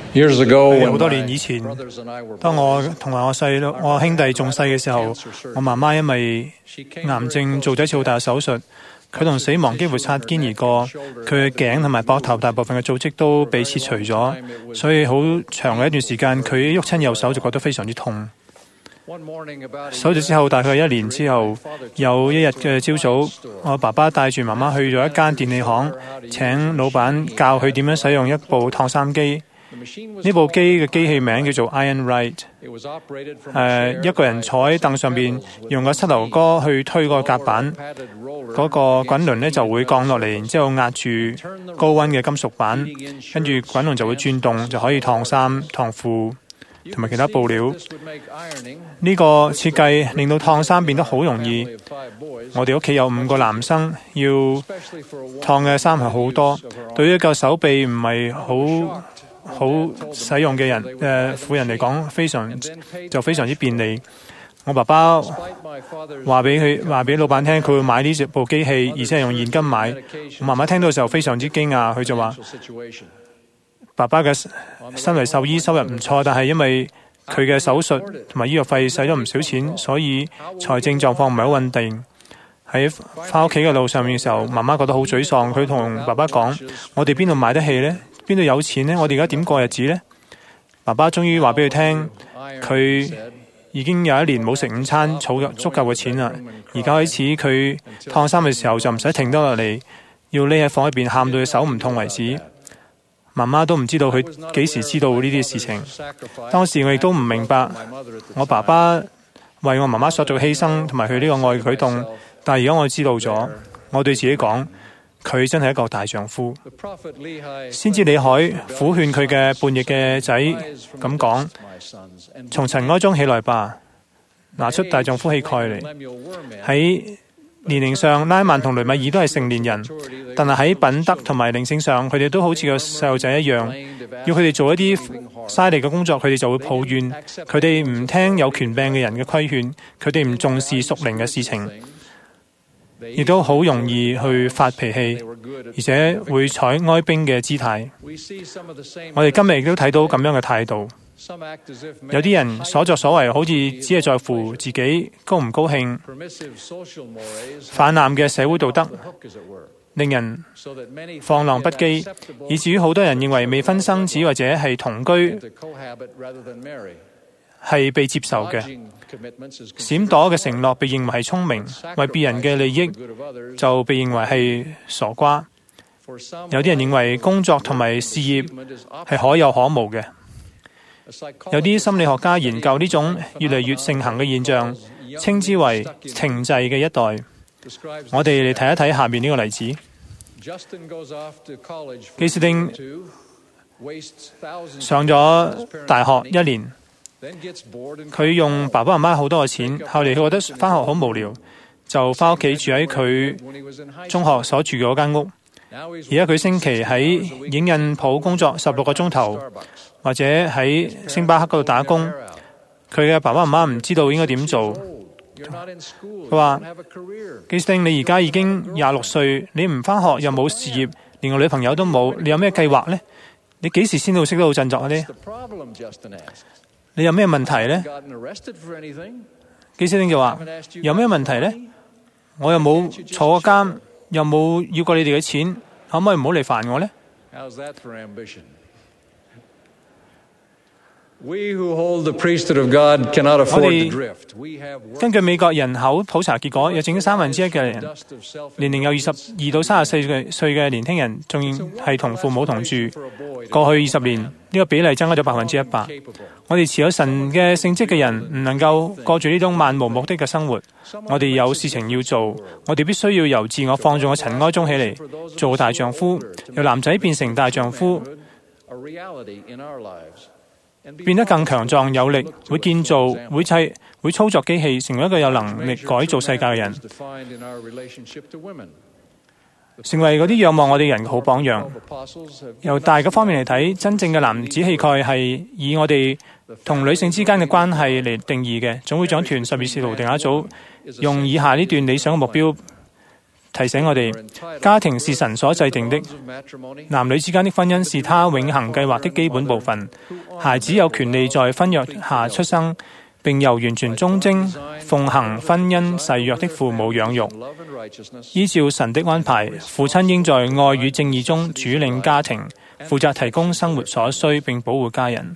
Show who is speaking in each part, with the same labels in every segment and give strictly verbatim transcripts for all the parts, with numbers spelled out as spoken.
Speaker 1: 好多年以前，當我同埋我細佬、我兄弟仲細嘅時候，我媽媽因為癌症做咗一次好大嘅手術，佢同死亡幾乎擦肩而過。佢嘅頸同埋膊頭大部分嘅組織都被切除咗，所以好長嘅一段時間，佢喐親右手就覺得非常之痛。手術之後大概一年之後，有一日嘅朝早，我爸爸帶住媽媽去咗一間電器行，請老闆教佢點樣使用一部燙衫機。呢部機嘅機器名叫做 Ironrite。誒、呃，一個人坐喺凳上邊，用個膝頭哥去推個夾板，嗰、那個滾輪呢就會降落嚟，然之後壓住高溫嘅金屬板，跟住滾輪就會轉動，就可以燙衫、燙褲同埋其他布料。呢、這個設計令到燙衫變得好容易。我哋屋企有五個男生，要燙嘅衫係好多，對於一個手臂唔係好好使用嘅人，誒、呃，婦人嚟講，非常就非常之便利。我爸爸話俾佢話俾老闆聽，佢會買呢部機器，而且係用現金買。我媽媽聽到嘅時候非常之驚訝，佢就話：爸爸嘅身為獸醫收入唔錯，但係因為佢嘅手術同埋醫藥費使咗唔少錢，所以財政狀況唔係好穩定。喺翻屋企嘅路上面嘅時候，媽媽覺得好沮喪。佢同爸爸講：我哋邊度買得起呢？邊度有錢呢？我哋而家點過日子呢？爸爸終於話俾佢聽，佢已經有一年冇食午餐，儲足夠嘅錢啦。而家開始佢燙衫嘅時候就唔使停得落嚟，要匿喺房入邊喊到佢手唔痛為止。媽媽都唔知道佢幾時知道呢啲事情。當時我亦都唔明白我爸爸為我媽媽所做嘅犧牲同埋佢呢個愛嘅舉動，但係而家我知道咗，我對自己講，佢真係一個大丈夫。先知李海苦勸佢嘅叛逆嘅仔咁講：從塵埃中起來吧，拿出大丈夫氣概嚟。喺年齡上，拉曼同雷米爾都係成年人，但係喺品德同埋靈性上，佢哋都好似個細路仔一樣。要佢哋做一啲嘥力嘅工作，佢哋就會抱怨。佢哋唔聽有權柄嘅人嘅規勸，佢哋唔重視屬靈嘅事情，亦都好容易去發脾氣，而且會採哀兵嘅姿態。我哋今日亦都睇到咁樣嘅態度。有啲人所作所為好似只係在乎自己高唔高興，泛濫嘅社會道德令人放浪不羈，以至於好多人認為未婚生子或者係同居係被接受嘅。閃躲嘅承諾被認為係聰明，為別人嘅利益就被認為係傻瓜。有啲人認為工作同埋事業係可有可無嘅。有啲心理學家研究呢種越嚟越盛行嘅現象，稱之為停滯嘅一代。我哋嚟睇一睇下面呢個例子。基斯丁上咗大學一年，佢用爸爸媽媽好多嘅錢，後嚟佢覺得返學好無聊，就返屋企住喺佢中學所住嘅嗰間屋。而家佢星期喺影印鋪工作十六個鐘頭，或者喺星巴克嗰度打工。佢嘅爸爸媽媽唔知道應該點做。佢話：基斯丁，你而家已經廿六歲，你唔返學又冇事業，連個女朋友都冇，你有咩計劃呢？你幾時先到識得好振作呢？你有咩問題呢？基斯丁就話：有咩問題呢？我又冇坐過監，又冇要過你哋嘅錢，可唔可以唔好嚟煩我呢？我哋根據美國人口普查結果，有整三分之一嘅人年齡有二十二到三十四歲嘅年輕人，仲係同父母同住。過去二十年，呢個比例增加咗百分之一百。我哋持有神嘅性質嘅人，唔能夠過住呢種漫無目的嘅生活。我哋有事情要做，我哋必須要由自我放縱嘅塵埃中起嚟，做大丈夫，由男仔變成大丈夫，變得更強壯有力，會建造、會砌、會操作機器，成為一個有能力改造世界嘅人，成為嗰啲仰望我哋人嘅好榜樣。由大嘅方面嚟睇，真正嘅男子氣概係以我哋同女性之間嘅關係嚟定義嘅。總會長團十二使徒定下一組，用以下呢段理想嘅目標提醒我哋，家庭是神所制定的，男女之間的婚姻是他永恆計劃的基本部分。孩子有權利在婚約下出生，並由完全忠貞、奉行婚姻誓約的父母養育。依照神的安排，父親應在愛與正義中主領家庭，負責提供生活所需並保護家人。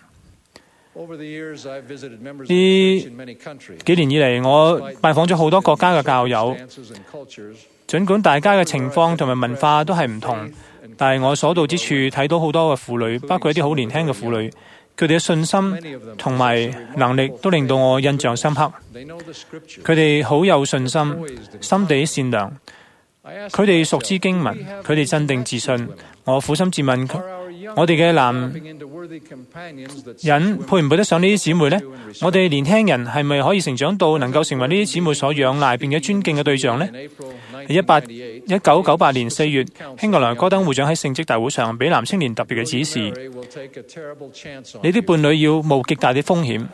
Speaker 1: 呢幾年以嚟，我拜訪咗好多國家嘅教友，儘管大家嘅情況同埋文化都係唔同，但係我所到之處睇到好多嘅婦女，包括一啲好年輕嘅婦女，佢哋嘅信心同埋能力都令到我印象深刻。佢哋好有信心，心地善良，佢哋熟知經文，佢哋鎮定自信。我苦心自問，我哋嘅男人配唔配得上呢啲姊妹呢？我哋年輕人係咪可以成長到能夠成為呢啲姊妹所仰賴並且尊敬嘅對象呢？一八一九九八年四月，興格蘭戈登會長喺聖職大會上俾男青年特別嘅指示：你的伴侶要冒極大的風險，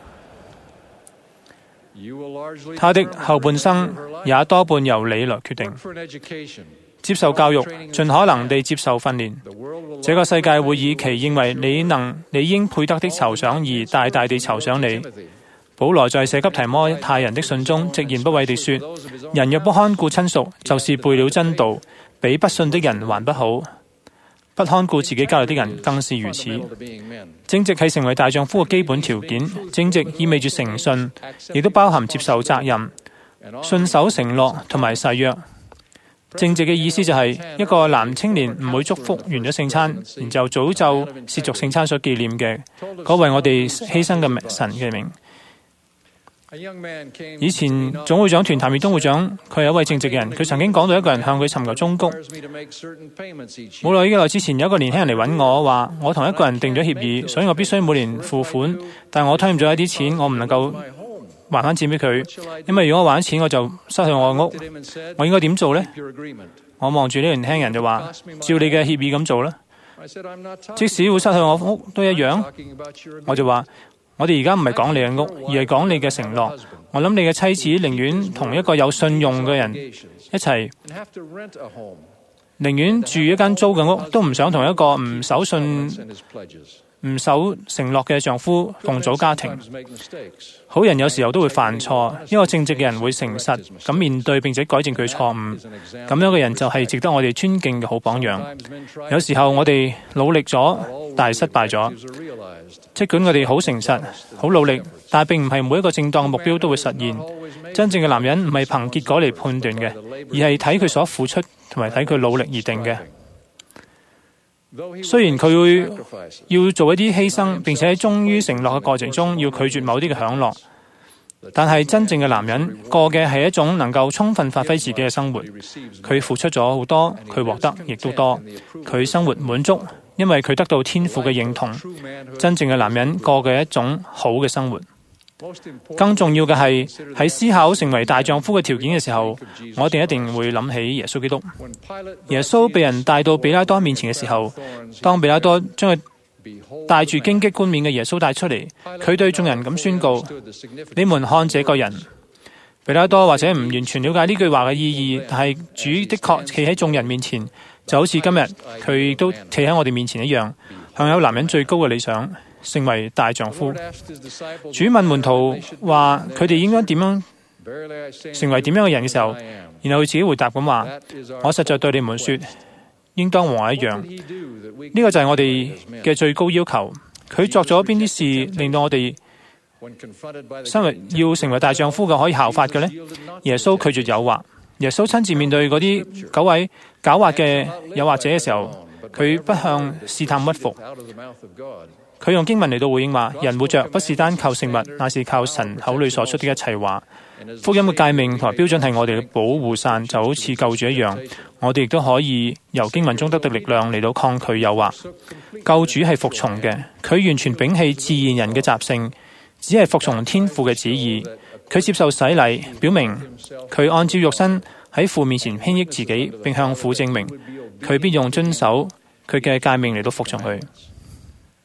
Speaker 1: 他的後半生也多半由你來決定。接受教育，盡可能地接受訓練。這個世界會以其認為你能、你應配得的酬賞而大大地酬賞你。保羅在寫給提摩太人的信中，直言不諱地說：人若不看顧親屬，就是背了真道，比不信的人還不好。不看顧自己家裏的人，更是如此。正直係成為大丈夫嘅基本條件。正直意味住誠信，亦都包含接受責任、信守承諾同埋誓約。正直嘅意思就係、是、一個男青年唔會祝福完咗聖餐，然就早就褻瀆聖餐所紀念嘅嗰位我哋犧牲嘅神嘅名。以前總會長團譚耀東會長，佢係一位正直嘅人，佢曾經講到一個人向佢尋求忠告。冇耐幾耐之前，有一個年輕人嚟揾我，話我同一個人定咗協議，所以我必須每年付款，但我推唔咗一啲錢，我唔能夠還翻錢俾佢，因為如果我還錢，我就失去我嘅屋。我應該點做呢？我望住呢個年輕人就話：照你嘅協議咁做啦。即使會失去我屋都一樣。我就話：我哋而家唔係講你嘅屋，而係講你嘅承諾。我諗你嘅妻子寧願同一個有信用嘅人一齊，寧願住一間租嘅屋，都唔想同一個唔守信、唔守承諾嘅丈夫共組家庭。好人有時候都會犯錯，一個正直嘅人會誠實咁面對並且改正佢錯誤。咁樣嘅人就係值得我哋尊敬嘅好榜樣。有時候我哋努力咗，但係失敗咗。即管我哋好誠實、好努力，但係並唔係每一個正當嘅目標都會實現。真正嘅男人唔係憑結果嚟判斷嘅，而係睇佢所付出同埋睇佢努力而定嘅。雖然佢會要做一啲犧牲，並且喺忠於承諾嘅過程中要拒絕某啲嘅享樂，但係真正嘅男人過嘅係一種能夠充分發揮自己嘅生活。佢付出咗好多，佢獲得亦都多，佢生活滿足，因為佢得到天父嘅認同。真正嘅男人過嘅一種好嘅生活。更重要嘅係喺思考成為大丈夫嘅條件嘅時候，我哋一定會諗起耶穌基督。耶穌被人帶到比拉多面前嘅時候，當比拉多將佢帶住荊棘冠冕嘅耶穌帶出嚟，佢對眾人咁宣告：你們看這個人。比拉多或者唔完全了解呢句話嘅意義，但係主的確企喺眾人面前，就好似今日佢亦都企喺我哋面前一樣，享有男人最高嘅理想，成為大丈夫。主問門徒話佢哋應該點樣成為點樣嘅人嘅時候，然後佢自己回答咁話：我實在對你們說，應當和我一樣。呢、這個就係我哋嘅最高要求。佢作咗邊啲事令到我哋身為要成為大丈夫嘅可以效法嘅呢？耶穌拒絕誘惑，耶穌親自面對嗰啲九位狡猾嘅誘惑者嘅時候，佢不向試探屈服。佢用經文嚟到回應話：人活着不是單靠食物，乃是靠神口裏所出的一切話。福音嘅誡命同埋標準係我哋嘅保護傘，就好似救主一樣。我哋亦都可以由經文中得到力量嚟到抗拒誘惑。救主係服從嘅，佢完全摒棄自然人嘅習性，只係服從天父嘅旨意。佢接受洗禮，表明佢按照肉身喺父面前輕抑自己，並向父證明佢必用遵守佢嘅誡命嚟到服從佢。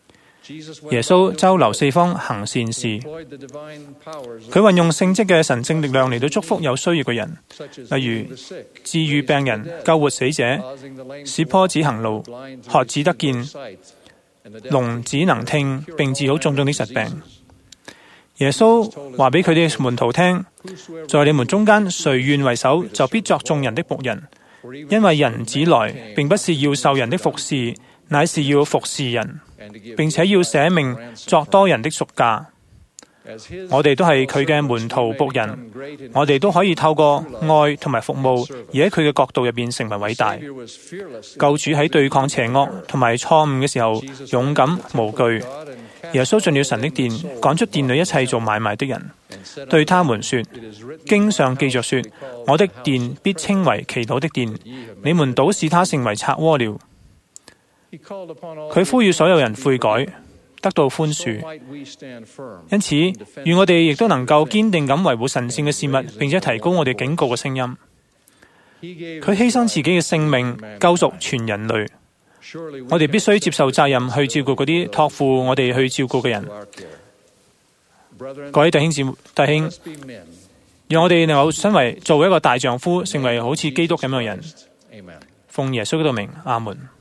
Speaker 1: 耶穌周流四方行善事，佢運用聖職嘅神聖力量嚟到祝福有需要嘅人，例如治愈病人、救活死者、使跛子行路、瞎子得見、聾子能聽，並治好種種的疾病。耶穌話俾佢哋嘅門徒聽，在你們中間誰願為首，就必作眾人的僕人，因為人子來並不是要受人的服侍，乃是要服侍人，並且要捨命作多人的贖價。我哋都係佢嘅門徒僕人，我哋都可以透過愛同埋服務，而喺佢嘅角度入邊成為偉大。救主喺對抗邪惡同埋錯誤嘅時候勇敢無懼。耶穌進了神的殿，趕出殿裏一切做買賣的人，對他們說：經上記着說，我的殿必稱為祈禱的殿，你們倒使他成為賊窩了。佢呼籲所有人悔改，得到寬恕。因此，願我哋亦都能夠堅定咁維護神聖嘅事物，並且提高我哋警告嘅聲音。佢犧牲自己嘅性命，救贖全人類。我哋必須接受責任去照顧嗰啲託付我哋去照顧嘅人。各位弟兄姊妹、弟兄，讓我哋能夠身為做一個大丈夫，成為好似基督咁樣嘅人。奉耶穌嘅名，阿門。